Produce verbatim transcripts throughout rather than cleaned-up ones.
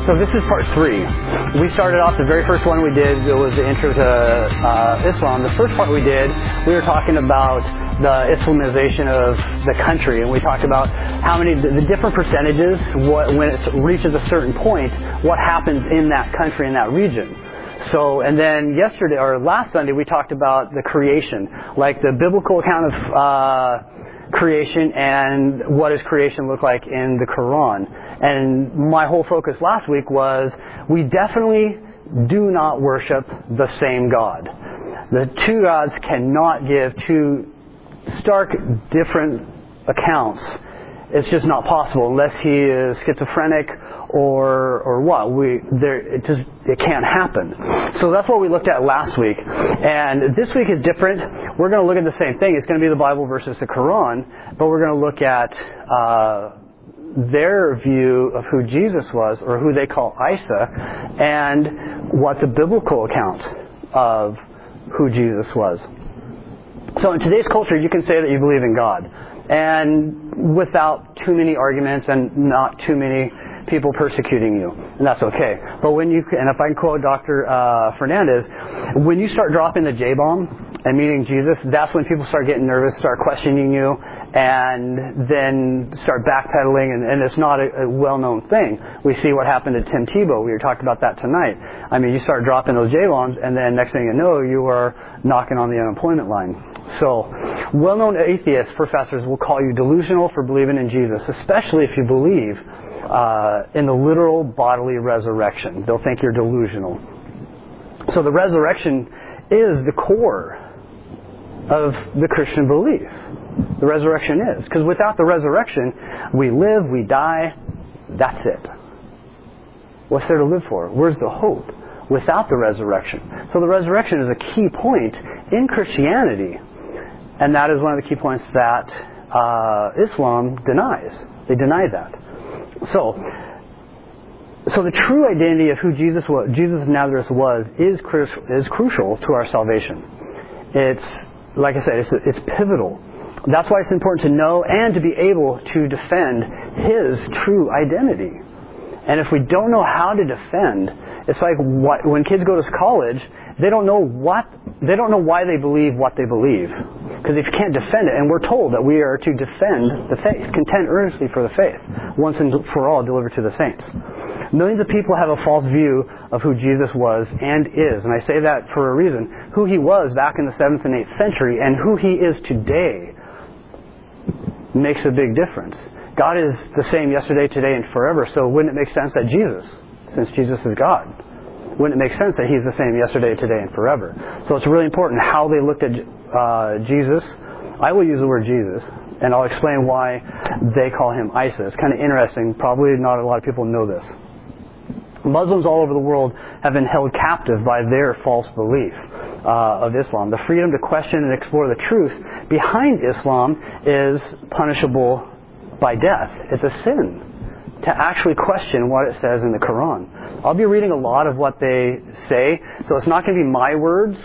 So this is part three. We started off, the very first one we did, it was the intro to uh, Islam. The first part we did, we were talking about the Islamization of the country, and we talked about how many, the, the different percentages, what, when it reaches a certain point, what happens in that country, in that region. So, and then yesterday, or last Sunday, we talked about the creation, like the biblical account of uh, creation and what does creation look like in the Quran. And my whole focus last week was we definitely do not worship the same God. The two gods cannot give two stark different accounts. It's just not possible unless he is schizophrenic or or what. We there it just it can't happen. So that's what we looked at last week. And this week is different. We're going to look at the same thing. It's going to be the Bible versus the Quran, but we're going to look at uh, their view of who Jesus was, or who they call Isa, and what the biblical account of who Jesus was. So in today's culture, you can say that you believe in God, and without too many arguments and not too many people persecuting you, and that's okay. But when you, and if I can quote Doctor Uh, Fernandez, when you start dropping the J-bomb and meeting Jesus, that's when people start getting nervous, start questioning you, and then start backpedaling, and, and it's not a, a well-known thing. We see what happened to Tim Tebow. We were talking about that tonight. I mean, you start dropping those J-bombs, and then next thing you know, you are knocking on the unemployment line. So, well-known atheist professors will call you delusional for believing in Jesus, especially if you believe uh, in the literal bodily resurrection. They'll think you're delusional. So the resurrection is the core of the Christian belief. The resurrection is. Because without the resurrection, we live, we die, that's it. What's there to live for? Where's the hope? Without the resurrection. So the resurrection is a key point in Christianity. And that is one of the key points that uh, Islam denies. They deny that. So, so the true identity of who Jesus was, Jesus of Nazareth was, is cru- is crucial to our salvation. It's, like I said, it's, it's pivotal. That's why it's important to know and to be able to defend His true identity. And if we don't know how to defend, it's like what, when kids go to college, they don't know what, they don't know why they believe what they believe. Because if you can't defend it, and we're told that we are to defend the faith, contend earnestly for the faith, once and for all delivered to the saints. Millions of people have a false view of who Jesus was and is, and I say that for a reason. Who He was back in the seventh and eighth century and who He is today makes a big difference. God is the same yesterday, today, and forever, so wouldn't it make sense that Jesus, since Jesus is God, wouldn't it make sense that He's the same yesterday, today, and forever? So it's really important how they looked at uh, Jesus. I will use the word Jesus, and I'll explain why they call Him Isa. It's kind of interesting. Probably not a lot of people know this. Muslims all over the world have been held captive by their false belief uh, of Islam. The freedom to question and explore the truth behind Islam is punishable by death. It's a sin to actually question what it says in the Quran. I'll be reading a lot of what they say, so it's not going to be my words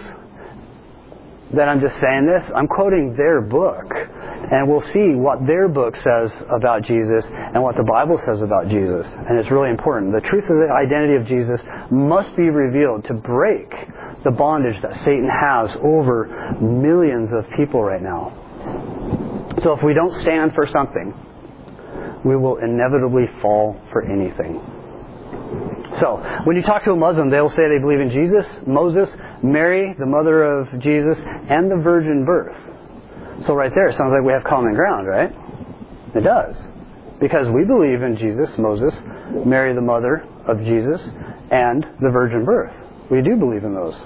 that I'm just saying this. I'm quoting their book, and we'll see what their book says about Jesus and what the Bible says about Jesus. And it's really important. The truth of the identity of Jesus must be revealed to break the bondage that Satan has over millions of people right now. So if we don't stand for something, we will inevitably fall for anything. So, when you talk to a Muslim, they'll say they believe in Jesus, Moses, Mary, the mother of Jesus, and the virgin birth. So right there, it sounds like we have common ground, right? It does. Because we believe in Jesus, Moses, Mary, the mother of Jesus, and the virgin birth. We do believe in those.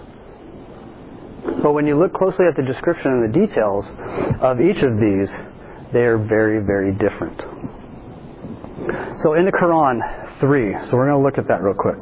But when you look closely at the description and the details of each of these, they are very, very different. So in the Quran, three. So we're going to look at that real quick.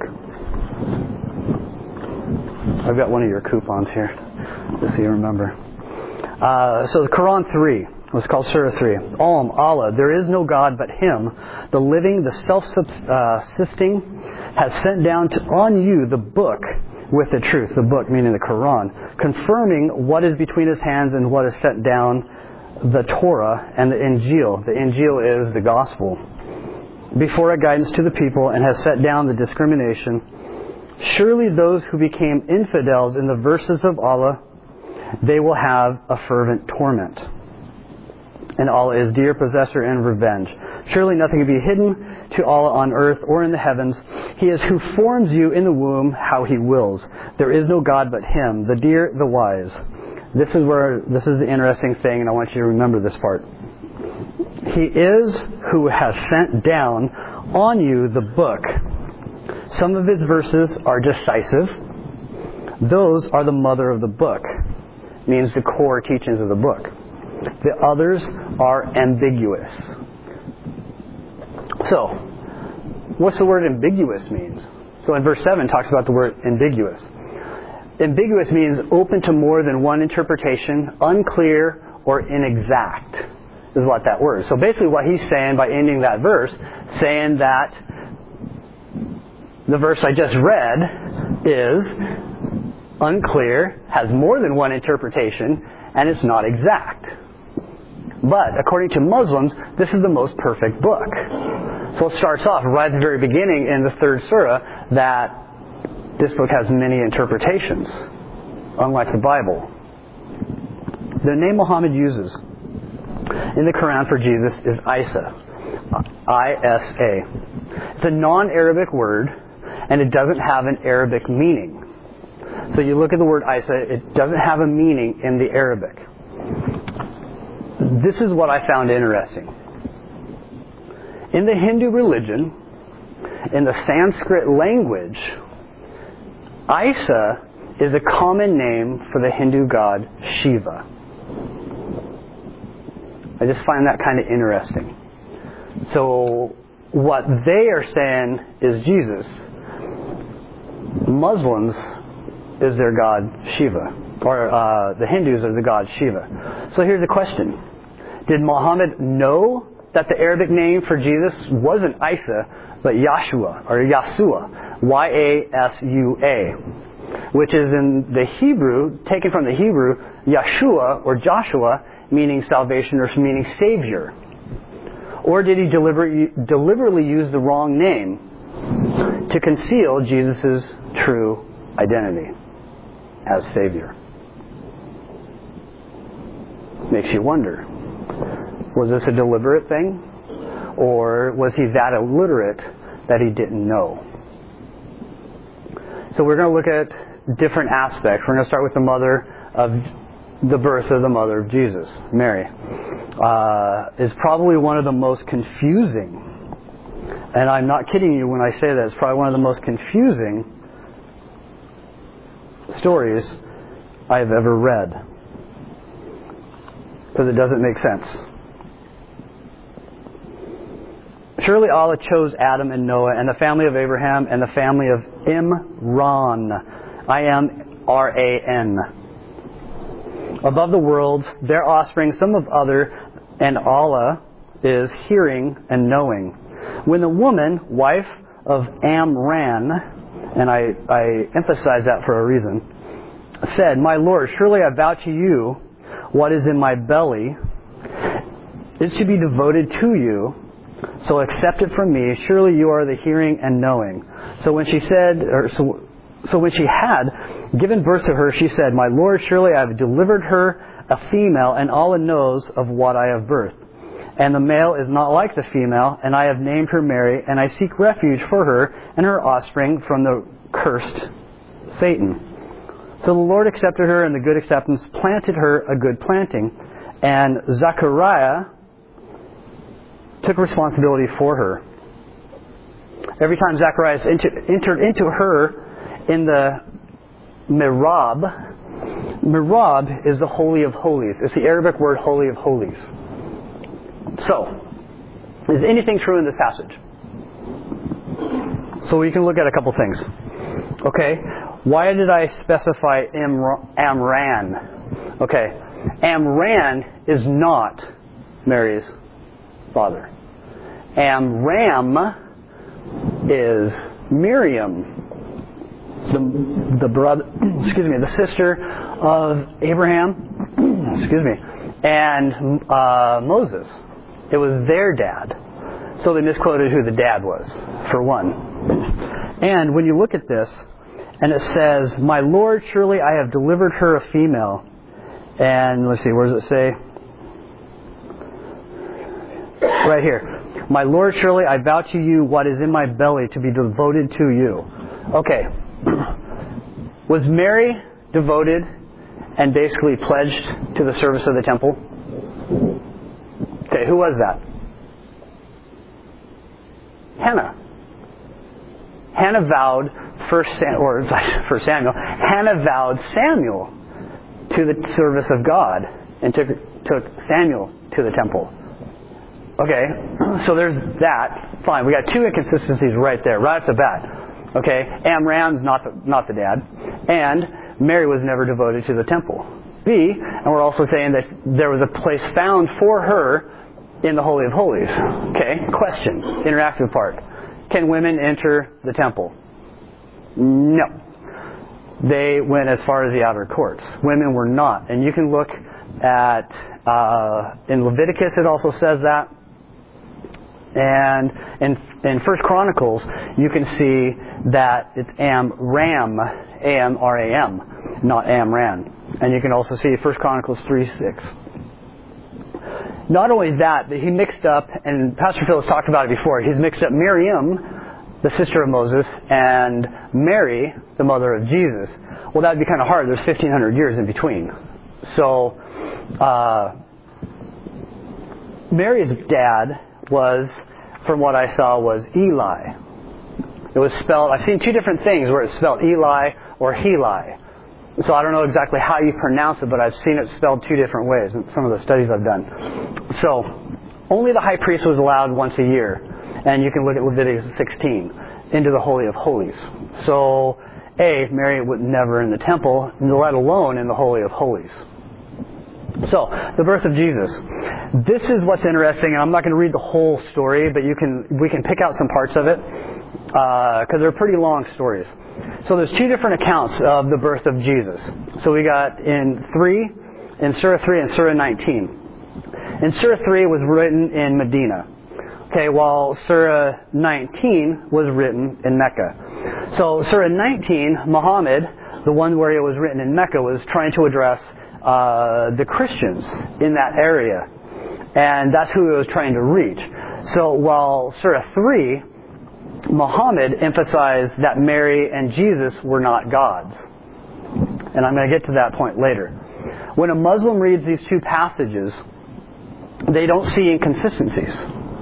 I've got one of your coupons here, just so you remember. Uh, so the Quran three. It's called Surah three. Alam, Allah, there is no God but Him, the living, the self-subsisting, has sent down to, on you the book with the truth. The book, meaning the Quran, confirming what is between His hands and what is sent down, the Torah and the Injil. The Injil is the Gospel. before a guidance to the people and has set down the discrimination. Surely those who became infidels in the verses of Allah, they will have a fervent torment. And Allah is dear possessor and revenge. Surely nothing can be hidden to Allah on earth or in the heavens. He is who forms you in the womb how He wills. There is no God but Him, the dear, the wise. This is where, this is the interesting thing, and I want you to remember this part. He is who has sent down on you the book. Some of His verses are decisive. Those are the mother of the book. Means the core teachings of the book. The others are ambiguous. So, what's the word ambiguous means? So in verse seven it talks about the word ambiguous. Ambiguous means open to more than one interpretation, unclear or inexact is what that word is. So basically what he's saying by ending that verse, saying that the verse I just read is unclear, has more than one interpretation, and it's not exact. But according to Muslims, this is the most perfect book. So it starts off right at the very beginning in the third surah that this book has many interpretations, unlike the Bible. The name Muhammad uses in the Quran for Jesus is Isa. I S A. It's a non-Arabic word, and it doesn't have an Arabic meaning. So you look at the word Isa, it doesn't have a meaning in the Arabic. This is what I found interesting. In the Hindu religion, in the Sanskrit language, Isa is a common name for the Hindu god Shiva. I just find that kind of interesting. So what they are saying is Jesus. Muslims is their god Shiva. Or uh, the Hindus are the god Shiva. So here's the question. Did Muhammad know that the Arabic name for Jesus wasn't Isa, but Yahshua, or Yasua, Y A S U A, which is in the Hebrew, taken from the Hebrew, Yeshua, or Joshua, meaning salvation or meaning Savior? Or did he deliberately, deliberately use the wrong name to conceal Jesus' true identity as Savior? Makes you wonder. Was this a deliberate thing? Or was he that illiterate that he didn't know? So we're going to look at different aspects. We're going to start with the mother of the birth of the mother of Jesus, Mary. Uh, is probably one of the most confusing, and I'm not kidding you when I say that, it's probably one of the most confusing stories I've ever read. Because it doesn't make sense. Surely Allah chose Adam and Noah and the family of Abraham and the family of Imran. I M R A N. Above the worlds, their offspring, some of other, and Allah is hearing and knowing. When the woman, wife of Amram, and I, I emphasize that for a reason, said, My Lord, surely I vow to you what is in my belly. It should be devoted to you. So accept it from me. Surely you are the hearing and knowing. So when she said, or so, so when she had given birth to her, she said, My Lord, surely I have delivered her a female, and Allah knows of what I have birthed. And the male is not like the female, and I have named her Mary, and I seek refuge for her and her offspring from the cursed Satan. So the Lord accepted her, and the good acceptance planted her a good planting, and Zechariah took responsibility for her. Every time Zacharias entered into her in the Mihrab, Mihrab is the Holy of Holies. It's the Arabic word Holy of Holies. So, is anything true in this passage? So we can look at a couple things. Okay, why did I specify Amran? Okay, Amran is not Mary's father. Amram is Miriam, the the brother, excuse me, the sister of Abraham, excuse me, and uh, Moses. It was their dad. So they misquoted who the dad was, for one. And when you look at this, and it says, "My Lord, surely I have delivered her a female." And let's see, where does it say? Right here. "My Lord, surely I vow to you what is in my belly to be devoted to you." Okay. Was Mary devoted and basically pledged to the service of the temple? Okay, who was that? Hannah. Hannah vowed first Sam, or first Samuel. Hannah vowed Samuel to the service of God and took took Samuel to the temple. Okay, so there's that. Fine, we got two inconsistencies right there, right off the bat. Okay, Amram's not the, not the dad, and Mary was never devoted to the temple. B, and we're also saying that there was a place found for her in the Holy of Holies. Okay, question, interactive part. Can women enter the temple? No. They went as far as the outer courts. Women were not. And you can look at, uh, in Leviticus it also says that. And in, in First Chronicles, you can see that it's Amram, A M R A M, not Amran. And you can also see First Chronicles three six. Not only that, but he mixed up, and Pastor Phil has talked about it before, he's mixed up Miriam, the sister of Moses, and Mary, the mother of Jesus. Well, that would be kind of hard. There's fifteen hundred years in between. So, uh, Mary's dad was, from what I saw, was Eli. It was spelled, I've seen two different things where it's spelled Eli or Heli. So I don't know exactly how you pronounce it, but I've seen it spelled two different ways in some of the studies I've done. So, only the high priest was allowed once a year. And you can look at Leviticus sixteen, into the Holy of Holies. So, A, Mary was never in the temple, let alone in the Holy of Holies. So, the birth of Jesus. This is what's interesting, and I'm not going to read the whole story, but you can we can pick out some parts of it, because uh, they're pretty long stories. So there's two different accounts of the birth of Jesus. So we got in three, in Surah three and Surah nineteen. In Surah three was written in Medina. Okay, while Surah nineteen was written in Mecca. So Surah nineteen, Muhammad, the one where it was written in Mecca, was trying to address uh, the Christians in that area. And that's who it was trying to reach. So while Surah three, Muhammad emphasized that Mary and Jesus were not gods. And I'm going to get to that point later. When a Muslim reads these two passages, they don't see inconsistencies.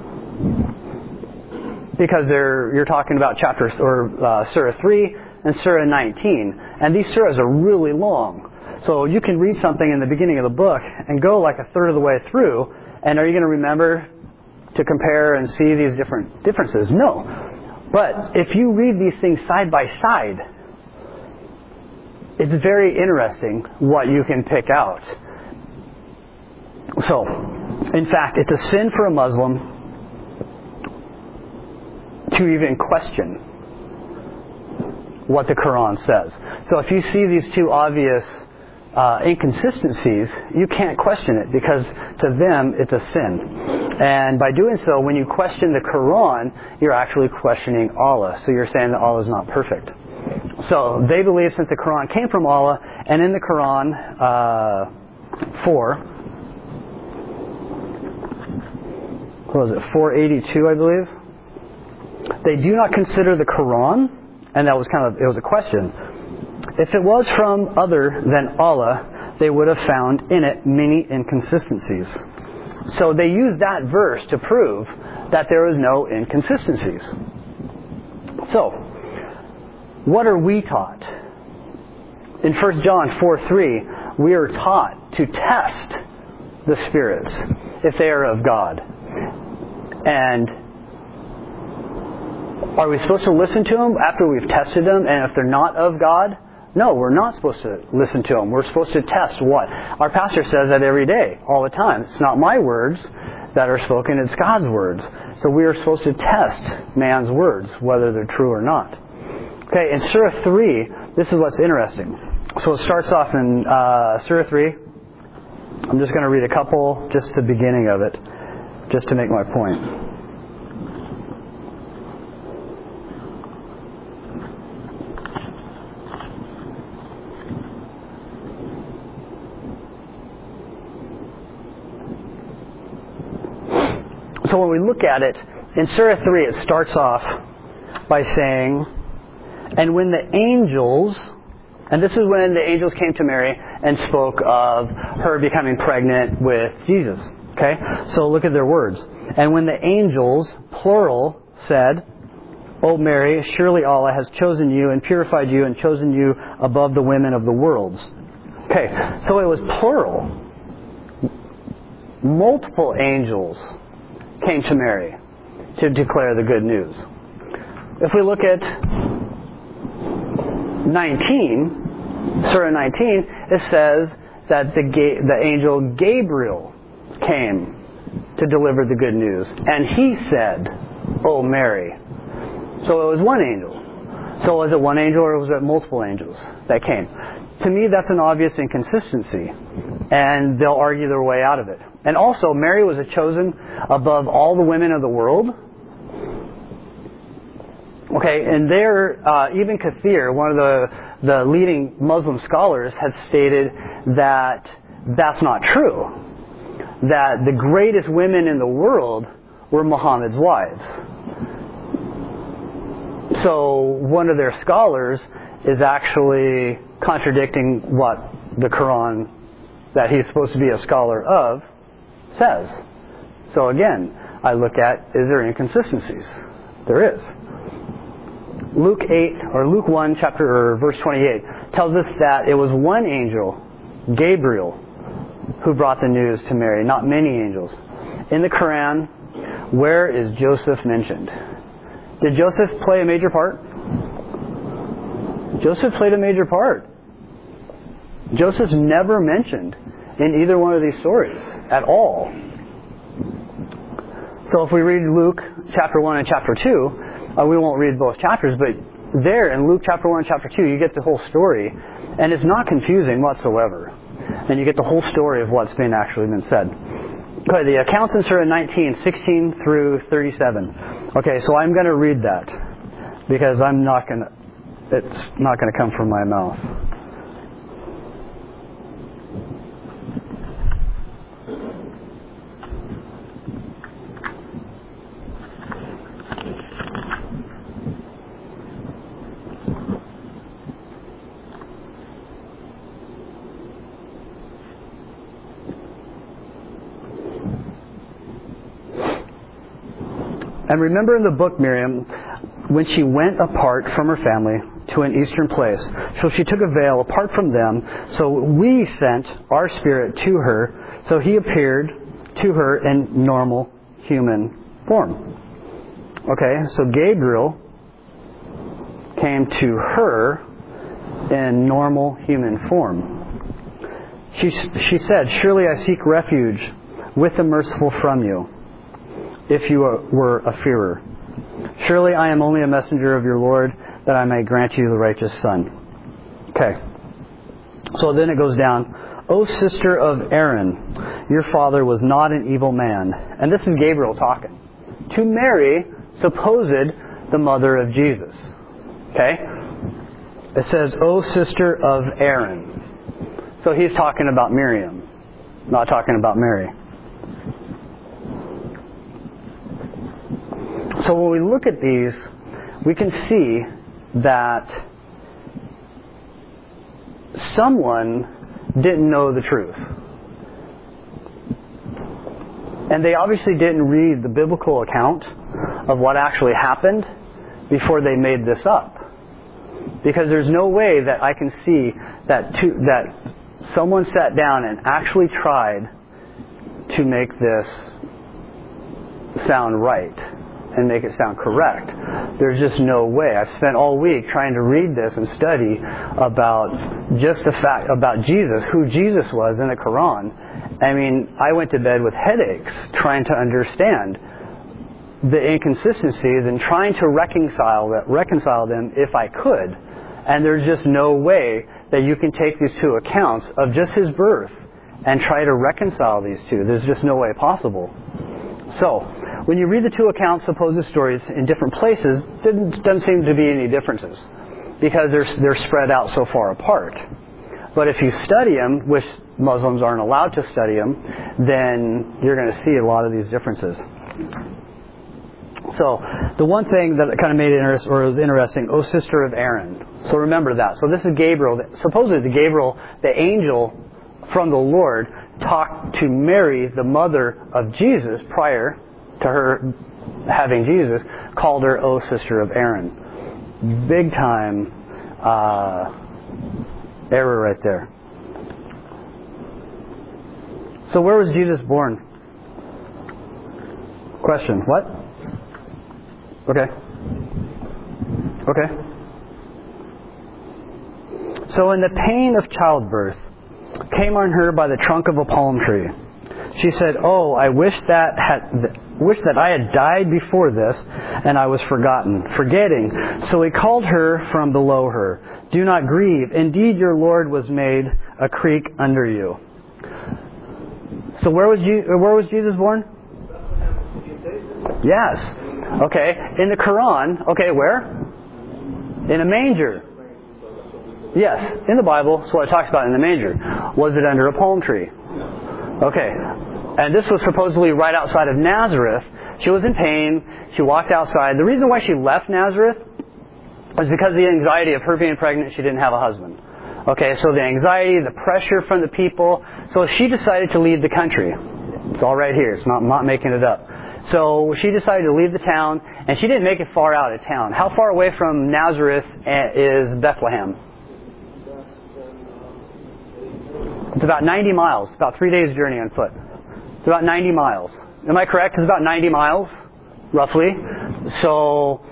Because they're, you're talking about chapter or uh, Surah three and Surah nineteen. And these surahs are really long. So you can read something in the beginning of the book and go like a third of the way through, and are you going to remember to compare and see these different differences? No. But if you read these things side by side, it's very interesting what you can pick out. So, in fact, it's a sin for a Muslim to even question what the Quran says. So if you see these two obvious uh, inconsistencies, you can't question it because to them it's a sin. And by doing so, when you question the Quran, you're actually questioning Allah. So you're saying that Allah is not perfect. So they believe since the Quran came from Allah, and in the Quran uh, four, what was it, four eighty-two, I believe. They do not consider the Quran, and that was kind of, it was a question. If it was from other than Allah, they would have found in it many inconsistencies. So they used that verse to prove that there was no inconsistencies. So, what are we taught? In First John four three, we are taught to test the spirits if they are of God. And are we supposed to listen to them after we've tested them? And if they're not of God? No, we're not supposed to listen to them. We're supposed to test what? Our pastor says that every day, all the time. It's not my words that are spoken, it's God's words. So we are supposed to test man's words, whether they're true or not. Okay, in Surah three, this is what's interesting. So it starts off in uh, Surah three. I'm just going to read a couple, just the beginning of it, just to make my point. So when we look at it, in Surah three it starts off by saying, and when the angels, and this is when the angels came to Mary and spoke of her becoming pregnant with Jesus. Okay? So look at their words. And when the angels, plural, said, O Mary, surely Allah has chosen you and purified you and chosen you above the women of the worlds. Okay, so it was plural. Multiple angels came to Mary to declare the good news. If we look at nineteen, Surah nineteen, it says that the, Ga- the angel Gabriel came to deliver the good news. And he said, O Mary. So it was one angel. So was it one angel or was it multiple angels that came? To me, that's an obvious inconsistency. And they'll argue their way out of it. And also, Mary was chosen above all the women of the world. Okay, and there, uh, even Kathir, one of the, the leading Muslim scholars, has stated that that's not true. That the greatest women in the world were Muhammad's wives. So one of their scholars is actually contradicting what the Quran, that he's supposed to be a scholar of, says. So again, I look at, is there inconsistencies? There is. Luke eight, or Luke one, chapter, or verse twenty-eight, tells us that it was one angel, Gabriel, who brought the news to Mary, not many angels. In the Quran, where is Joseph mentioned? Did Joseph play a major part? Joseph played a major part. Joseph's never mentioned in either one of these stories at all. So if we read Luke chapter one and chapter two, uh, we won't read both chapters, but there in Luke chapter one and chapter two, you get the whole story, and it's not confusing whatsoever. And you get the whole story of what's been actually been said. Okay, the accounts in Surah nineteen, sixteen through thirty-seven. Okay, so I'm going to read that because I'm not going to, it's not going to come from my mouth. And remember in the book, Miriam, when she went apart from her family to an eastern place, so she took a veil apart from them, so we sent our spirit to her, so he appeared to her in normal human form. Okay, so Gabriel came to her in normal human form. She, she said, surely I seek refuge with the merciful from you, if you were a fearer. Surely I am only a messenger of your Lord, that I may grant you the righteous son. Okay. So then it goes down. O sister of Aaron, your father was not an evil man. And this is Gabriel talking. To Mary, supposed the mother of Jesus. Okay? It says, O sister of Aaron. So he's talking about Miriam, not talking about Mary. So when we look at these, we can see that someone didn't know the truth. And they obviously didn't read the biblical account of what actually happened before they made this up. Because there's no way that I can see that to, that someone sat down and actually tried to make this sound right and make it sound correct. There's just no way. I've spent all week trying to read this and study about just the fact about Jesus, who Jesus was in the Quran. I mean, I went to bed with headaches trying to understand the inconsistencies and trying to reconcile that, reconcile them if I could. And there's just no way that you can take these two accounts of just his birth and try to reconcile these two. There's just no way possible. So, when you read the two accounts, supposed stories in different places, there doesn't seem to be any differences because they're, they're spread out so far apart. But if you study them, which Muslims aren't allowed to study them, then you're going to see a lot of these differences. So, the one thing that kind of made it interesting, or was interesting, O sister of Aaron. So remember that. So this is Gabriel. Supposedly the Gabriel, the angel from the Lord, talked to Mary, the mother of Jesus, prior to her having Jesus, called her O sister of Aaron. Big time uh, error right there. So where was Jesus born? Question. What? Okay. Okay. So in the pain of childbirth came on her by the trunk of a palm tree. She said, "Oh, I wish that had wish that I had died before this, and I was forgotten, forgetting." So he called her from below her. "Do not grieve. Indeed, your Lord was made a creek under you." So where was Je- where was Jesus born? Yes. Okay. In the Quran. Okay, where? In a manger. Yes, in the Bible. That's what it talks about in the manger. Was it under a palm tree? Okay. And this was supposedly right outside of Nazareth. She was in pain. She walked outside. The reason why she left Nazareth was because of the anxiety of her being pregnant. She didn't have a husband. Okay, so the anxiety, the pressure from the people. So she decided to leave the country. It's all right here. It's not, I'm not making it up. So she decided to leave the town, and she didn't make it far out of town. How far away from Nazareth is Bethlehem? It's about ninety miles. About three days' journey on foot. It's about ninety miles. Am I correct? It's about ninety miles, roughly. So,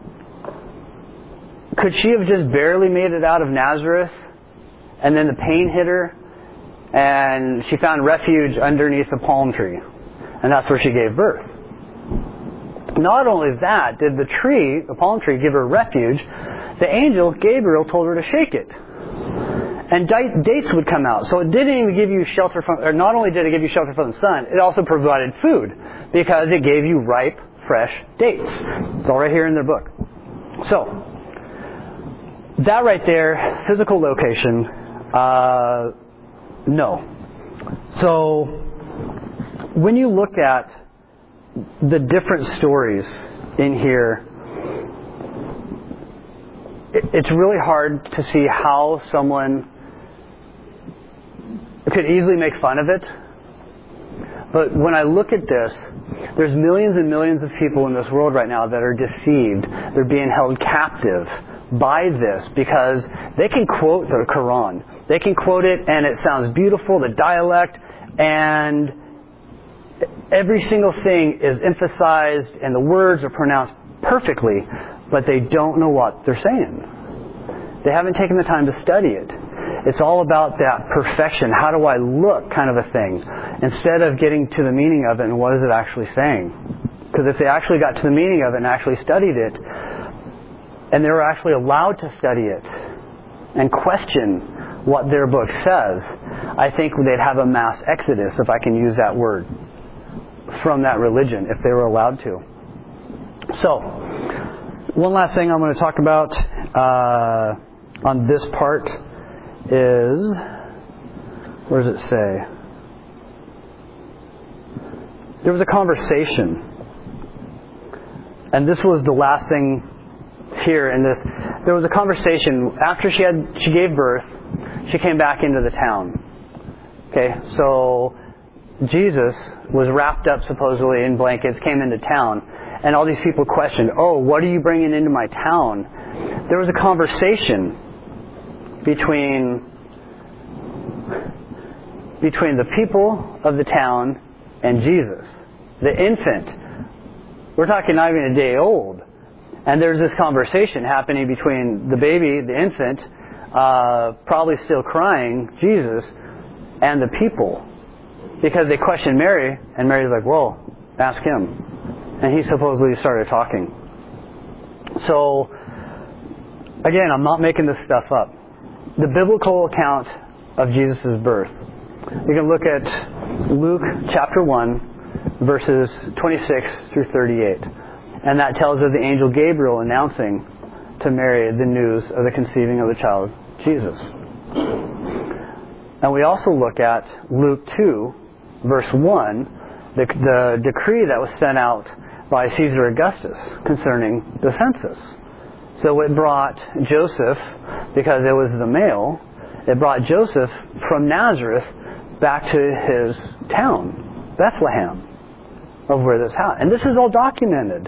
could she have just barely made it out of Nazareth, and then the pain hit her, and she found refuge underneath a palm tree, and that's where she gave birth? Not only that, did the tree, the palm tree, give her refuge, the angel, Gabriel, told her to shake it. And dates would come out. So it didn't even give you shelter from, or not only did it give you shelter from the sun, it also provided food, because it gave you ripe, fresh dates. It's all right here in their book. So, that right there, physical location, uh, no. So, when you look at the different stories in here, it's really hard to see how someone could easily make fun of it. But when I look at this, there's millions and millions of people in this world right now that are deceived. They're being held captive by this because they can quote the Quran. They can quote it and it sounds beautiful, the dialect, and every single thing is emphasized and the words are pronounced perfectly, but they don't know what they're saying. They haven't taken the time to study it. It's all about that perfection. How do I look kind of a thing, instead of getting to the meaning of it and what is it actually saying. Because if they actually got to the meaning of it and actually studied it, and they were actually allowed to study it and question what their book says, I think they'd have a mass exodus, if I can use that word, from that religion, if they were allowed to. So, one last thing I'm going to talk about uh, on this part is, where does it say? There was a conversation, and this was the last thing here in this. There was a conversation after she had she gave birth. She came back into the town. Okay, so Jesus was wrapped up supposedly in blankets, came into town. And all these people questioned, "Oh, what are you bringing into my town?" There was a conversation between between the people of the town and Jesus, the infant. We're talking not even a day old. And there's this conversation happening between the baby, the infant, uh, probably still crying, Jesus, and the people. Because they questioned Mary, and Mary's like, "Whoa, ask him." And he supposedly started talking. So, again, I'm not making this stuff up. The biblical account of Jesus' birth. You can look at Luke chapter one, verses twenty-six through thirty-eight. And that tells of the angel Gabriel announcing to Mary the news of the conceiving of the child, Jesus. And we also look at Luke two, verse one, the, the decree that was sent out by Caesar Augustus concerning the census. So it brought Joseph, because it was the male, it brought Joseph from Nazareth back to his town, Bethlehem, of where this happened. And this is all documented.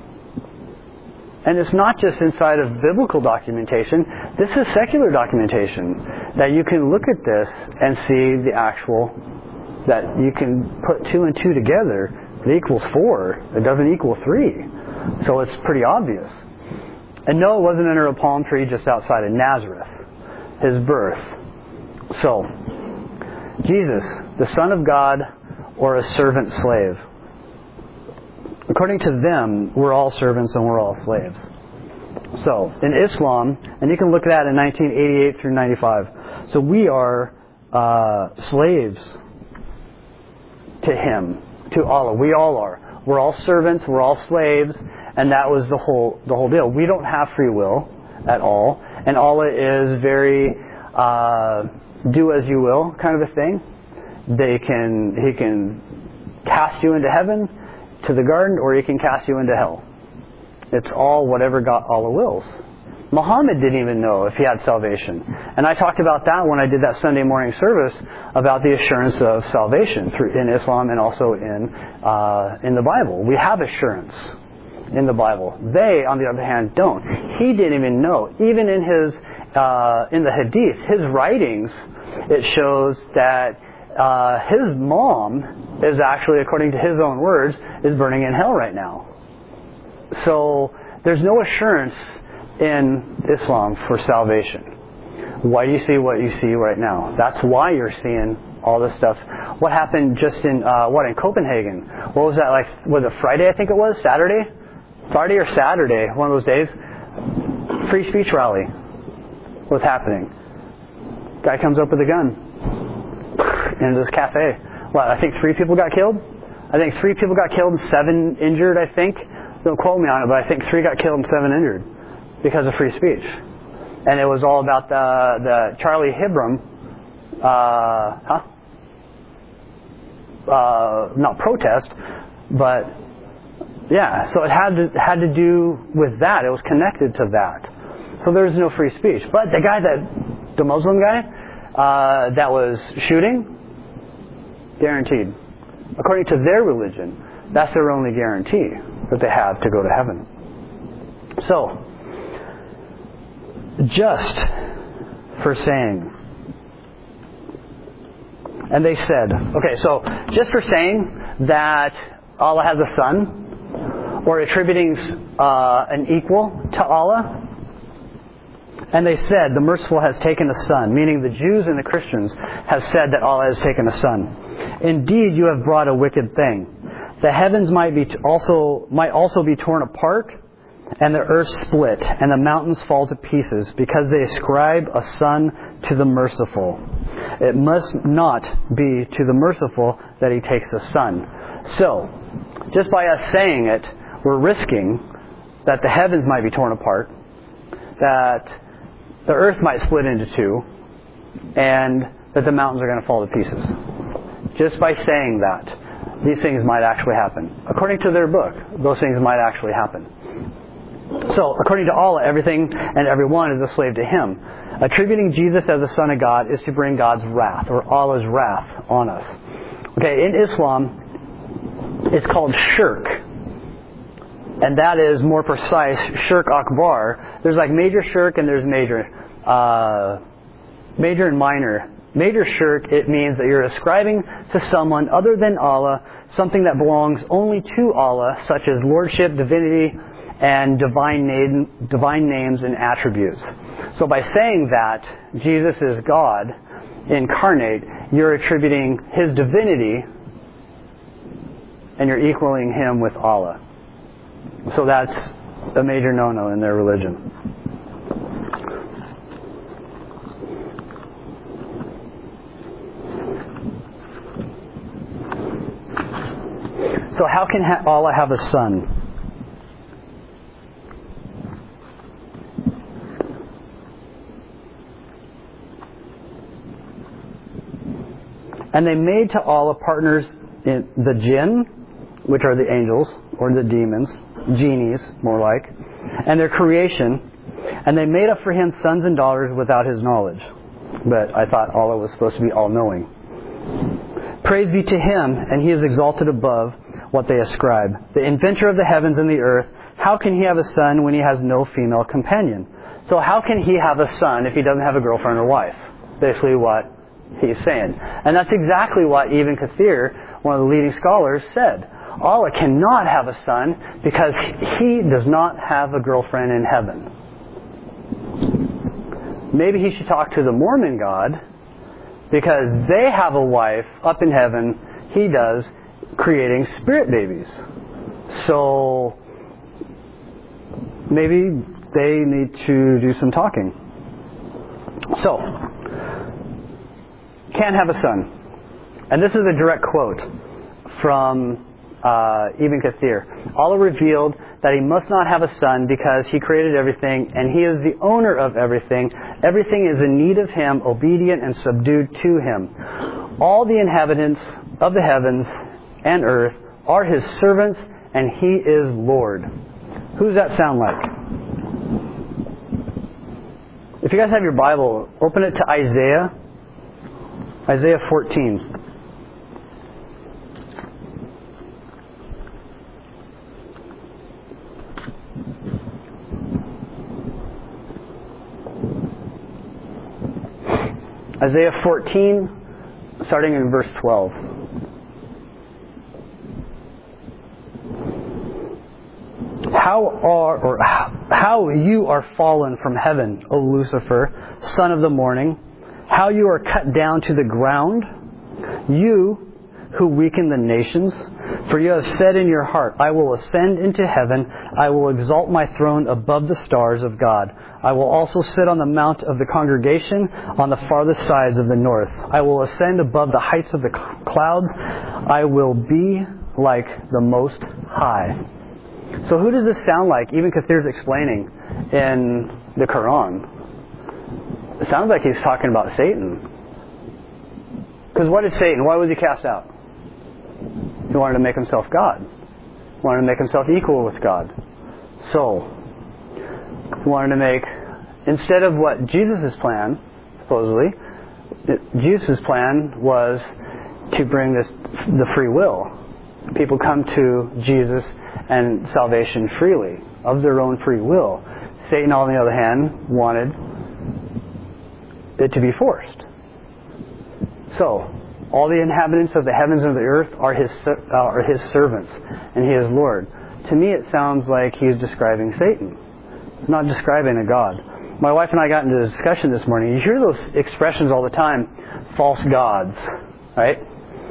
And it's not just inside of biblical documentation. This is secular documentation. That you can look at this and see the actual, that you can put two and two together. It equals four. It doesn't equal three. So it's pretty obvious. And no, it wasn't under a palm tree just outside of Nazareth, his birth. So, Jesus, the Son of God, or a servant slave? According to them, we're all servants and we're all slaves. So, in Islam, and you can look at that in nineteen eighty-eight through ninety-five. So we are uh, slaves to Him, to Allah. We all are. We're all servants. We're all slaves, and that was the whole the whole deal. We don't have free will at all, and Allah is very uh, do as you will kind of a thing. They can He can cast you into heaven, to the garden, or He can cast you into hell. It's all whatever God, Allah wills. Muhammad didn't even know if he had salvation. And I talked about that when I did that Sunday morning service about the assurance of salvation through in Islam and also in uh, in the Bible. We have assurance in the Bible. They, on the other hand, don't. He didn't even know. Even in his uh, in the Hadith, his writings, it shows that uh, his mom is actually, according to his own words, is burning in hell right now. So there's no assurance in Islam for salvation. Why do you see what you see right now? That's why you're seeing all this stuff. What happened just in, uh, what, in Copenhagen? What was that like? Was it Friday, I think it was? Saturday? Friday or Saturday, one of those days. Free speech rally was happening. Guy comes up with a gun into this cafe. What, I think three people got killed? I think three people got killed and seven injured, I think. Don't quote me on it, but I think three got killed and seven injured because of free speech. And it was all about the the Charlie Hebron, uh, huh? Uh, not protest, but yeah. So it had to had to do with that. It was connected to that. So there's no free speech. But the guy that the Muslim guy uh, that was shooting, guaranteed, according to their religion, that's their only guarantee that they have to go to heaven. So, just for saying, and they said, okay, so just for saying that Allah has a son, or attributing uh, an equal to Allah, and they said, the merciful has taken a son, meaning the Jews and the Christians have said that Allah has taken a son. Indeed, you have brought a wicked thing. The heavens might be also might also be torn apart, and the earth split, and the mountains fall to pieces, because they ascribe a son to the merciful. It must not be to the merciful that He takes a son. So, just by us saying it, we're risking that the heavens might be torn apart, that the earth might split into two, and that the mountains are going to fall to pieces. Just by saying that, these things might actually happen. According to their book, those things might actually happen. So, according to Allah, everything and everyone is a slave to Him. Attributing Jesus as the Son of God is to bring God's wrath, or Allah's wrath, on us. Okay, in Islam, it's called shirk. And that is more precise, shirk akbar. There's like major shirk and there's major, uh, major and minor. Major shirk, it means that you're ascribing to someone other than Allah something that belongs only to Allah, such as lordship, divinity, and divine name, divine names and attributes. So by saying that Jesus is God incarnate, you're attributing His divinity and you're equaling Him with Allah. So that's a major no-no in their religion. So how can Allah have a son? And they made to Allah partners in the jinn, which are the angels, or the demons, genies, more like, and their creation, and they made up for him sons and daughters without his knowledge. But I thought Allah was supposed to be all-knowing. Praise be to him, and he is exalted above what they ascribe. The inventor of the heavens and the earth, how can he have a son when he has no female companion? So how can he have a son if he doesn't have a girlfriend or wife? Basically what he's saying. And that's exactly what Ibn Kathir, one of the leading scholars, said. Allah cannot have a son because he does not have a girlfriend in heaven. Maybe he should talk to the Mormon God because they have a wife up in heaven, he does, creating spirit babies. So maybe they need to do some talking. So, can't have a son. And this is a direct quote from uh, Ibn Kathir. Allah revealed that he must not have a son because he created everything and he is the owner of everything. Everything is in need of him, obedient and subdued to him. All the inhabitants of the heavens and earth are his servants and he is Lord. Who does that sound like? If you guys have your Bible, open it to Isaiah. Isaiah fourteen. Isaiah fourteen, starting in verse twelve. How are, or how you are fallen from heaven, O Lucifer, son of the morning, how you are cut down to the ground, you who weaken the nations. For you have said in your heart, I will ascend into heaven, I will exalt my throne above the stars of God. I will also sit on the mount of the congregation on the farthest sides of the north. I will ascend above the heights of the clouds. I will be like the Most High. So who does this sound like? Ibn Kathir's explaining in the Quran. It sounds like he's talking about Satan. Because what is Satan? Why was he cast out? He wanted to make himself God. He wanted to make himself equal with God. So, he wanted to make, instead of what Jesus' plan, supposedly, Jesus' plan was to bring this the free will. People come to Jesus and salvation freely, of their own free will. Satan, on the other hand, wanted it to be forced. So, all the inhabitants of the heavens and the earth are his uh, are his servants, and he is Lord. To me, it sounds like he's describing Satan. It's not describing a God. My wife and I got into a discussion this morning. You hear those expressions all the time, false gods, right?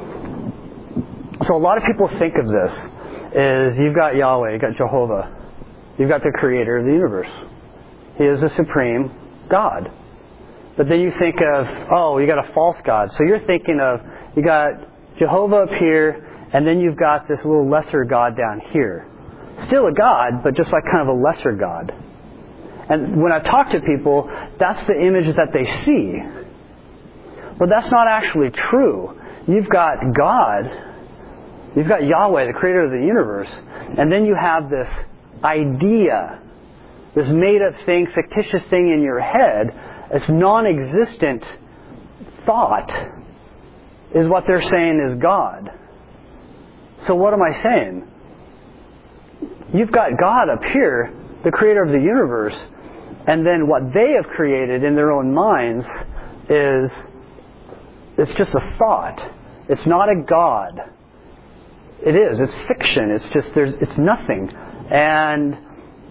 So a lot of people think of this as you've got Yahweh, you've got Jehovah, you've got the creator of the universe. He is the supreme God. But then you think of, oh, you got a false god. So you're thinking of, you got Jehovah up here, and then you've got this little lesser god down here. Still a god, but just like kind of a lesser god. And when I talk to people, that's the image that they see. But that's not actually true. You've got God, you've got Yahweh, the creator of the universe, and then you have this idea, this made-up thing, fictitious thing in your head. It's non-existent thought is what they're saying is God. So what am I saying? You've got God up here, the creator of the universe, and then what they have created in their own minds is, it's just a thought. It's not a God. It is. It's fiction. It's just, there's, it's nothing. And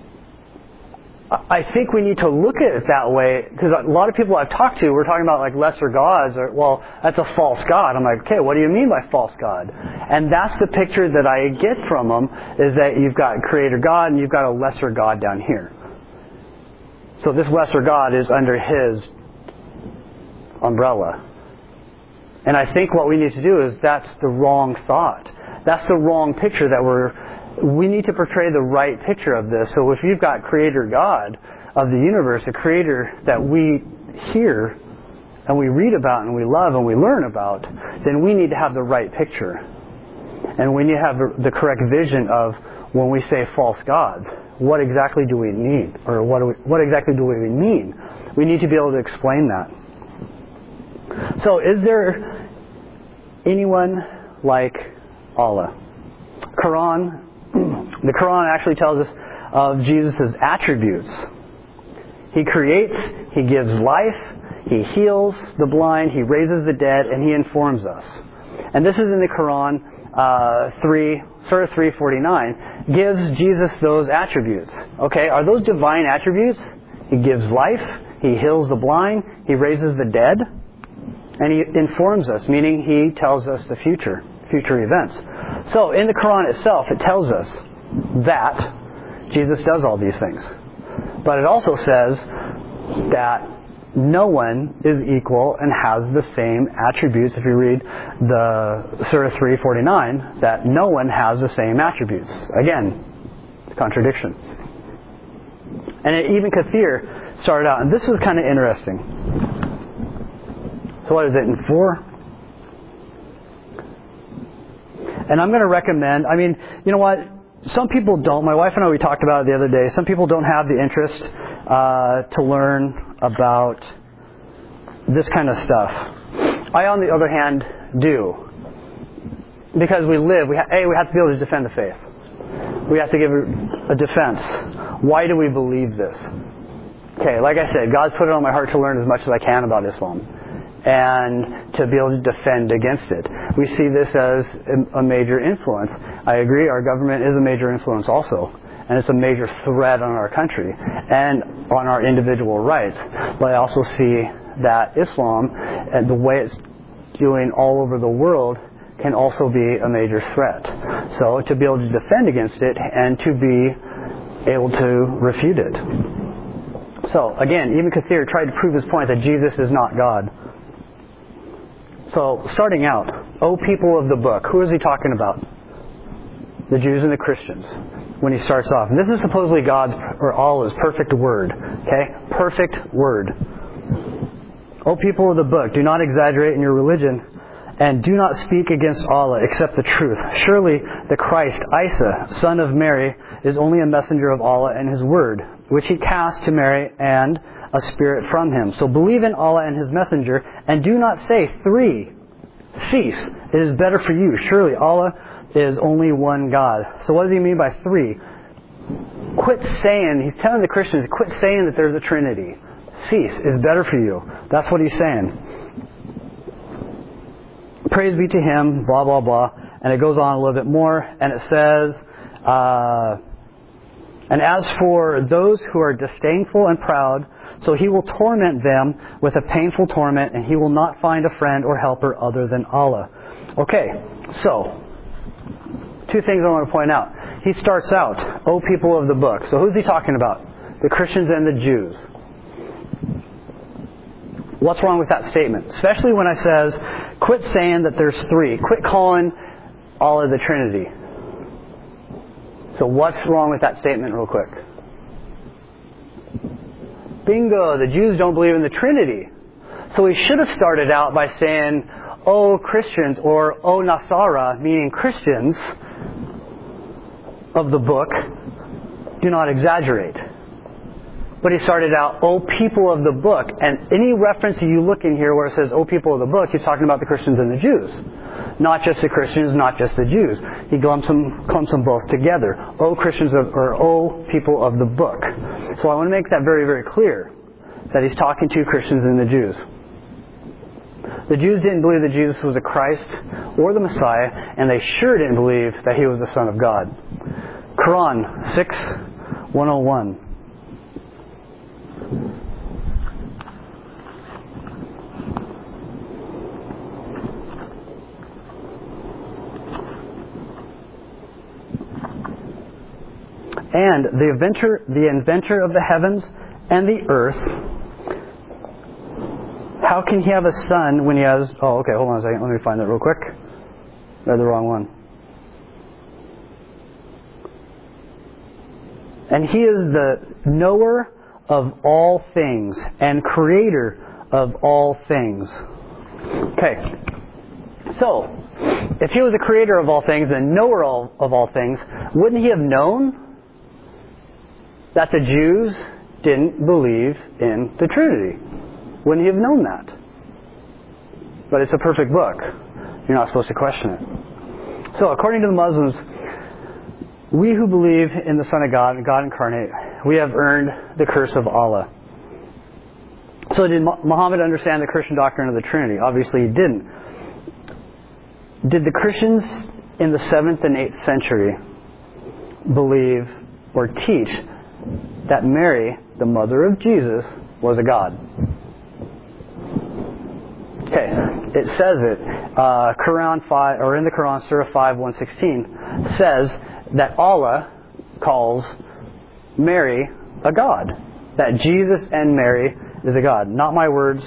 I think we need to look at it that way, because a lot of people I've talked to, we're talking about like lesser gods, or, well, that's a false god. I'm like, okay, what do you mean by false god? And that's the picture that I get from them, is that you've got creator God and you've got a lesser god down here. So this lesser god is under his umbrella. And I think what we need to do is, that's the wrong thought. That's the wrong picture that we're We need to portray the right picture of this. So if you've got Creator God of the universe, a Creator that we hear and we read about and we love and we learn about, then we need to have the right picture. And we need to have the correct vision of when we say false gods, what exactly do we need? Or what, do we, what exactly do we mean? We need to be able to explain that. So is there anyone like Allah? Quran, the Quran actually tells us of Jesus' attributes. He creates, He gives life, He heals the blind, He raises the dead, and He informs us. And this is in the Quran, uh, three, Surah three forty-nine, gives Jesus those attributes. Okay, are those divine attributes? He gives life, He heals the blind, He raises the dead, and He informs us, meaning He tells us the future, future events. So in the Quran itself, it tells us that Jesus does all these things. But it also says that no one is equal and has the same attributes. If you read the Surah three forty-nine, that no one has the same attributes. Again, it's a contradiction. And it, even Kathir started out, and this was kind of interesting. So what is it, in four? And I'm going to recommend, I mean, you know what? Some people don't. My wife and I, we talked about it the other day. Some people don't have the interest uh, to learn about this kind of stuff. I, on the other hand, do. Because we live, we ha- A, we have to be able to defend the faith. We have to give a defense. Why do we believe this? Okay, like I said, God's put it on my heart to learn as much as I can about Islam. And to be able to defend against it. We see this as a major influence. I agree, our government is a major influence also. And it's a major threat on our country and on our individual rights. But I also see that Islam, and the way it's doing all over the world, can also be a major threat. So to be able to defend against it and to be able to refute it. So again, even Kathir tried to prove his point that Jesus is not God. So, starting out, O people of the book, who is he talking about? The Jews and the Christians, when he starts off. And this is supposedly God's, or Allah's, perfect word. Okay? Perfect word. O people of the book, do not exaggerate in your religion, and do not speak against Allah except the truth. Surely the Christ, Isa, son of Mary, is only a messenger of Allah and His word, which He cast to Mary, and a spirit from Him. So believe in Allah and His messenger, and do not say three. Cease. It is better for you. Surely Allah is only one God. So what does He mean by three? Quit saying, He's telling the Christians, quit saying that there's a Trinity. Cease. It is better for you. That's what He's saying. Praise be to Him, blah, blah, blah. And it goes on a little bit more, and it says, uh, and as for those who are disdainful and proud, so He will torment them with a painful torment, and He will not find a friend or helper other than Allah. Okay, so, two things I want to point out. He starts out, O people of the book. So who's He talking about? The Christians and the Jews. What's wrong with that statement? Especially when it says, quit saying that there's three. Quit calling Allah the Trinity. So what's wrong with that statement real quick? Bingo, the Jews don't believe in the Trinity. So we should have started out by saying, O Christians, or O Nasara, meaning Christians of the book, do not exaggerate. But he started out, O people of the book. And any reference you look in here where it says, O people of the book, he's talking about the Christians and the Jews. Not just the Christians, not just the Jews. He clumps them, clumps them both together. O Christians of, or O people of the book. So I want to make that very, very clear, that he's talking to Christians and the Jews. The Jews didn't believe that Jesus was the Christ or the Messiah, and they sure didn't believe that He was the Son of God. Quran six one oh one. And the inventor, the inventor of the heavens and the earth, how can He have a son when He has... Oh, okay, hold on a second. Let me find that real quick. Read the wrong one. And He is the knower of all things and creator of all things. Okay. So, if he was the creator of all things and knower of all things, wouldn't he have known that the Jews didn't believe in the Trinity? Wouldn't he have known that? But it's a perfect book. You're not supposed to question it. So, according to the Muslims, we who believe in the Son of God, God incarnate, we have earned the curse of Allah. So did Muhammad understand the Christian doctrine of the Trinity? Obviously he didn't. Did the Christians in the seventh and eighth century believe or teach that Mary, the mother of Jesus, was a god? Okay, it says it. Uh, Quran five, or in the Quran, Surah five, one sixteen, says that Allah calls Mary a god. That Jesus and Mary is a god. Not my words,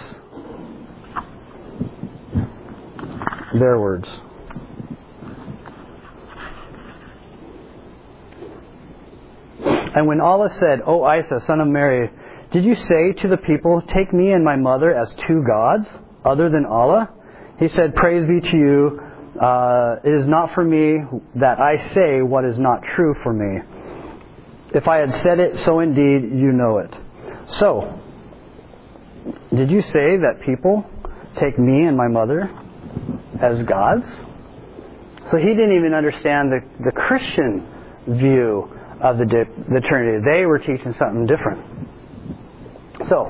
their words. And when Allah said, "O Isa, son of Mary, did you say to the people, 'Take me and my mother as two gods other than Allah?' He said, 'Praise be to you. Uh, it is not for me that I say what is not true for me. If I had said it, so indeed you know it.'" So, did you say that people take me and my mother as gods? So he didn't even understand the, the Christian view of the, the Trinity. They were teaching something different. So,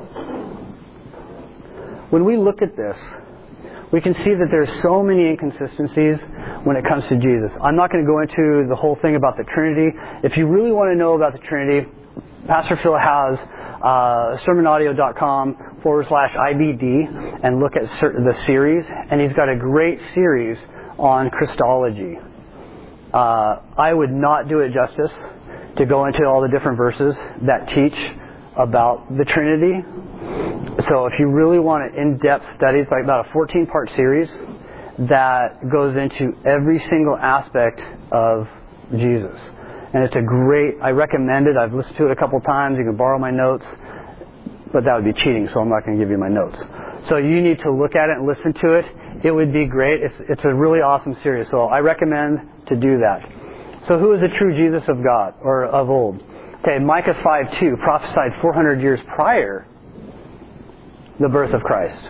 when we look at this, we can see that there's so many inconsistencies when it comes to Jesus. I'm not going to go into the whole thing about the Trinity. If you really want to know about the Trinity, Pastor Phil has uh, sermon audio dot com forward slash I B D and look at the series. And he's got a great series on Christology. Uh, I would not do it justice to go into all the different verses that teach about the Trinity. So if you really want an in-depth study, it's like about a fourteen-part series that goes into every single aspect of Jesus. And it's a great, I recommend it. I've listened to it a couple times. You can borrow my notes, but that would be cheating, so I'm not going to give you my notes. So you need to look at it and listen to it. It would be great. It's, it's a really awesome series, so I recommend to do that. So who is the true Jesus of God, or of old? Okay, Micah five two prophesied four hundred years prior the birth of Christ.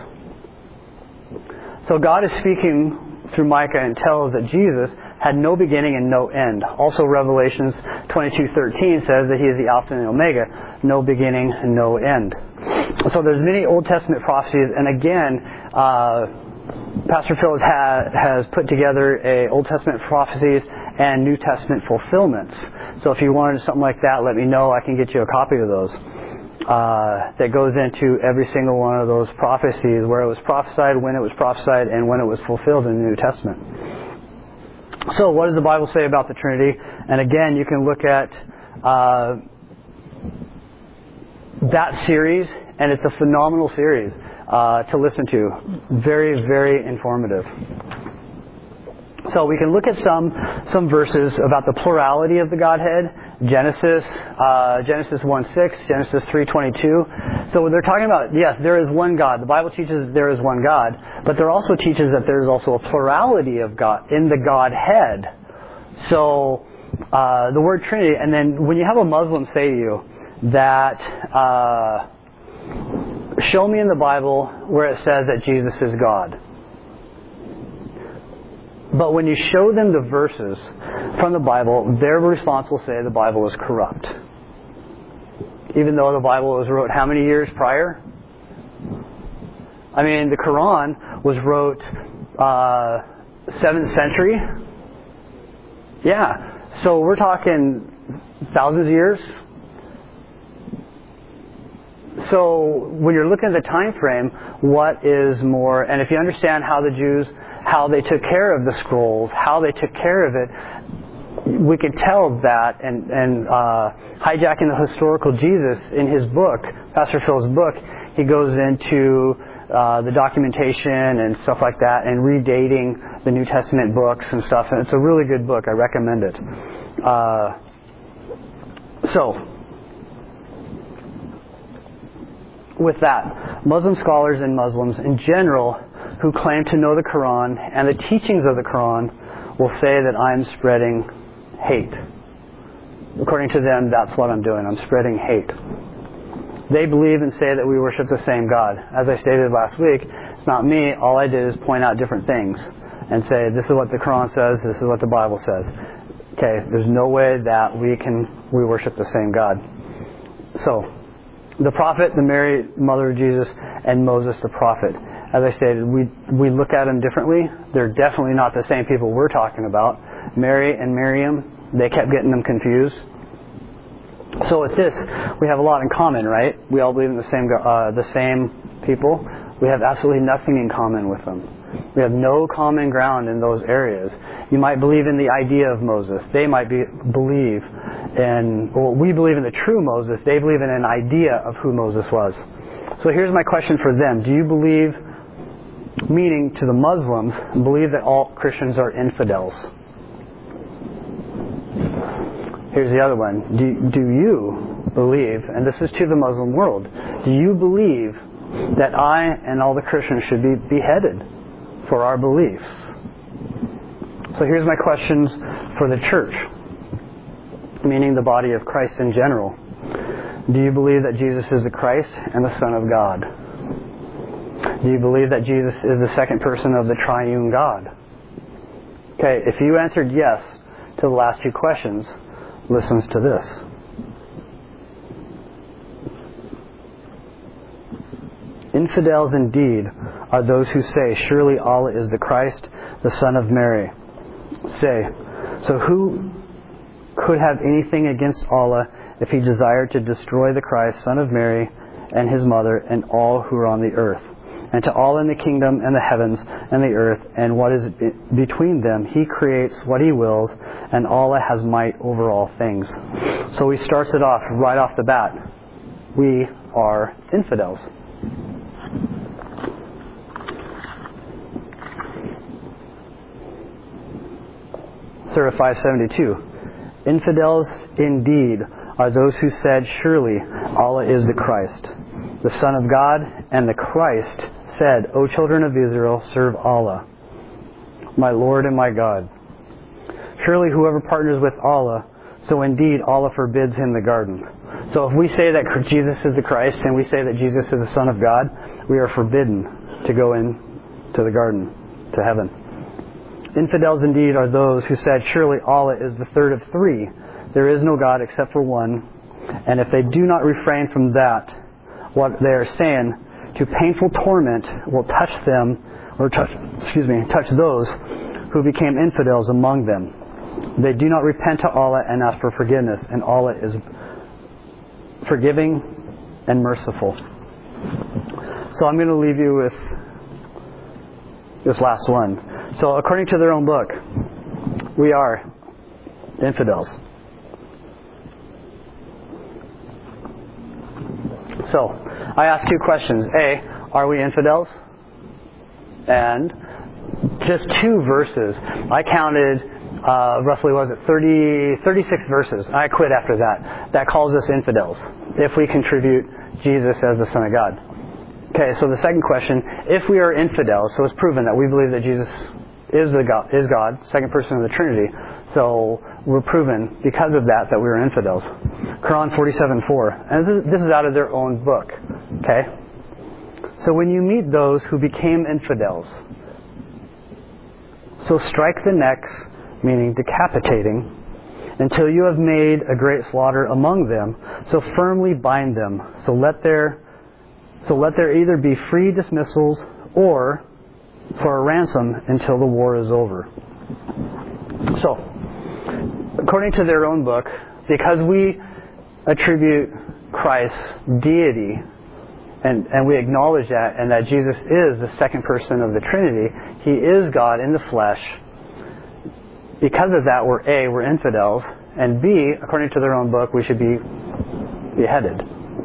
So God is speaking through Micah and tells that Jesus had no beginning and no end. Also Revelations twenty-two thirteen says that He is the Alpha and the Omega, no beginning and no end. So there's many Old Testament prophecies, and again, uh, Pastor Phil has, has put together a Old Testament prophecies and New Testament fulfillments. So if you wanted something like that, let me know. I can get you a copy of those. Uh, that goes into every single one of those prophecies, where it was prophesied, when it was prophesied, and when it was fulfilled in the New Testament. So what does the Bible say about the Trinity? And again, you can look at uh, that series, and it's a phenomenal series uh, to listen to. Very, very informative. So we can look at some some verses about the plurality of the Godhead. Genesis, uh, Genesis one six, Genesis three twenty-two. So they're talking about, yes, there is one God. The Bible teaches that there is one God, but there also teaches that there is also a plurality of God in the Godhead. So uh, the word Trinity, and then when you have a Muslim say to you that, uh, show me in the Bible where it says that Jesus is God. But when you show them the verses from the Bible, their response will say the Bible is corrupt. Even though the Bible was wrote how many years prior? I mean, the Quran was wrote uh, seventh century. Yeah. So we're talking thousands of years. So when you're looking at the time frame, what is more, and if you understand how the Jews, how they took care of the scrolls, how they took care of it, we could tell that, and, and uh, hijacking the historical Jesus in his book, Pastor Phil's book, he goes into uh, the documentation and stuff like that, and redating the New Testament books and stuff, and it's a really good book. I recommend it. Uh, so, with that, Muslim scholars and Muslims in general who claim to know the Quran and the teachings of the Quran will say that I'm spreading hate. According to them, that's what I'm doing. I'm spreading hate. They believe and say that we worship the same God. As I stated last week, it's not me. All I did is point out different things and say, this is what the Quran says, this is what the Bible says. Okay, there's no way that we can we worship the same God. So, the prophet, the Mary, mother of Jesus, and Moses, the prophet. As I stated, we we look at them differently. They're definitely not the same people we're talking about. Mary and Miriam, they kept getting them confused. So with this, we have a lot in common, right? We all believe in the same uh, the same people. We have absolutely nothing in common with them. We have no common ground in those areas. You might believe in the idea of Moses. They might be, believe in, well, we believe in the true Moses. They believe in an idea of who Moses was. So here's my question for them. Do you believe, meaning to the Muslims, believe that all Christians are infidels? Here's the other one. Do, do you believe, and this is to the Muslim world, do you believe that I and all the Christians should be beheaded for our beliefs? So here's my questions for the church, meaning the body of Christ in general. Do you believe that Jesus is the Christ and the Son of God? Do you believe that Jesus is the second person of the triune God? Okay, if you answered yes to the last two questions, listens to this. Infidels indeed are those who say, surely Allah is the Christ, the Son of Mary. Say, so who could have anything against Allah if He desired to destroy the Christ, Son of Mary, and His mother, and all who are on the earth? And to all in the kingdom and the heavens and the earth and what is between them, He creates what He wills, and Allah has might over all things. So He starts it off right off the bat. We are infidels. Surah five seventy-two. Infidels indeed are those who said, surely Allah is the Christ, the Son of God, and the Christ said, O children of Israel, serve Allah, my Lord and my God. Surely whoever partners with Allah, so indeed Allah forbids him the garden. So if we say that Jesus is the Christ and we say that Jesus is the Son of God, we are forbidden to go in to the garden, to heaven. Infidels indeed are those who said, surely Allah is the third of three. There is no God except for one. And if they do not refrain from that, what they are saying, to painful torment will touch them, or touch, excuse me, touch those who became infidels among them. They do not repent to Allah and ask for forgiveness, and Allah is forgiving and merciful. So I'm going to leave you with this last one. So according to their own book, we are infidels. So, I ask two questions. A, are we infidels? And just two verses. I counted, uh, roughly, was it thirty, thirty-six verses. I quit after that. That calls us infidels, if we contribute Jesus as the Son of God. Okay, so the second question, if we are infidels, so it's proven that we believe that Jesus is the God, is God, second person of the Trinity. So we're proven because of that that we are infidels. Quran forty-seven four. And this is, this is out of their own book. Okay? So when you meet those who became infidels, so strike the necks, meaning decapitating, until you have made a great slaughter among them. So firmly bind them. So let there, so let there either be free dismissals or for a ransom until the war is over. So, according to their own book, because we attribute Christ's deity and, and we acknowledge that, and that Jesus is the second person of the Trinity, He is God in the flesh. Because of that, we're A, we're infidels, and B, according to their own book, we should be beheaded.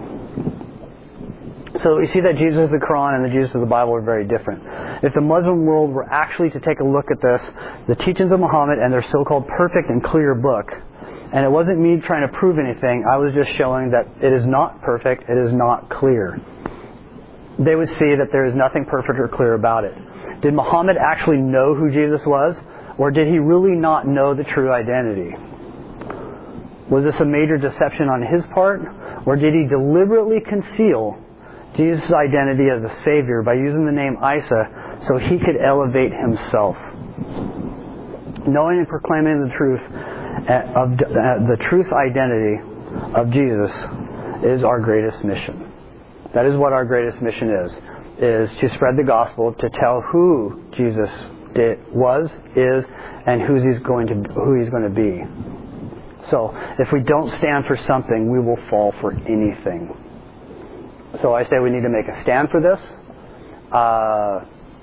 So we see that Jesus of the Quran and the Jesus of the Bible are very different. If the Muslim world were actually to take a look at this, the teachings of Muhammad and their so-called perfect and clear book, and it wasn't me trying to prove anything, I was just showing that it is not perfect, it is not clear. They would see that there is nothing perfect or clear about it. Did Muhammad actually know who Jesus was? Or did he really not know the true identity? Was this a major deception on his part? Or did he deliberately conceal Jesus' identity as a Savior by using the name Isa so he could elevate himself? Knowing and proclaiming the truth of the truth identity of Jesus is our greatest mission. That is what our greatest mission is, is to spread the gospel, to tell who Jesus did, was, is, and who he's going to who he's going to be. So, if we don't stand for something, we will fall for anything. So I say we need to make a stand for this. Uh,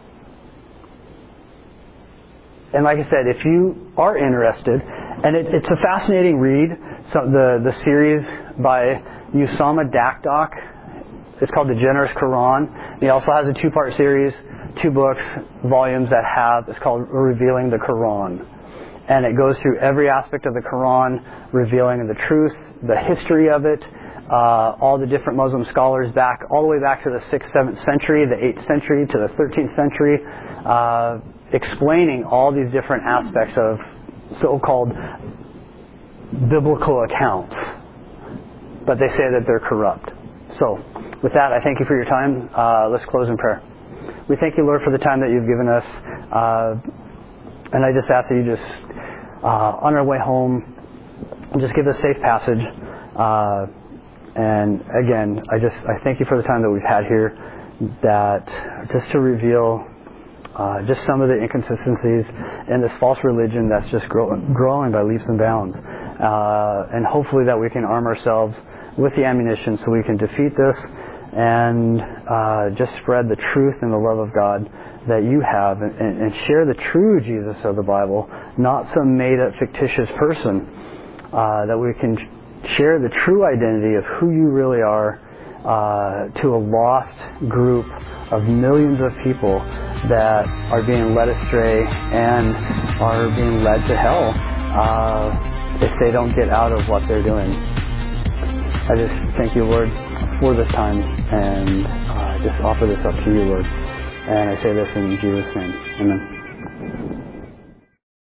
and like I said, if you are interested, and it, it's a fascinating read, so the, the series by Usama Dakdok, it's called The Generous Quran. He also has a two-part series, two books, volumes that have, it's called Revealing the Quran. And it goes through every aspect of the Quran, revealing the truth, the history of it, uh, all the different Muslim scholars back, all the way back to the sixth, seventh century, the eighth century, to the thirteenth century, uh, explaining all these different aspects of so-called biblical accounts. But they say that they're corrupt. So, with that, I thank you for your time. Uh, let's close in prayer. We thank you, Lord, for the time that you've given us. Uh, and I just ask that you just, uh, on our way home, just give us safe passage. Uh, and again, I just I thank you for the time that we've had here, that just to reveal uh, just some of the inconsistencies in this false religion that's just grow, growing by leaps and bounds. Uh, and hopefully that we can arm ourselves with the ammunition so we can defeat this and uh, just spread the truth and the love of God that you have, and, and share the true Jesus of the Bible, not some made-up fictitious person, uh, that we can share the true identity of who you really are uh, to a lost group of millions of people that are being led astray and are being led to hell uh, if they don't get out of what they're doing. I just thank you, Lord, for this time, and uh, just offer this up to you, Lord. And I say this in Jesus' name. Amen.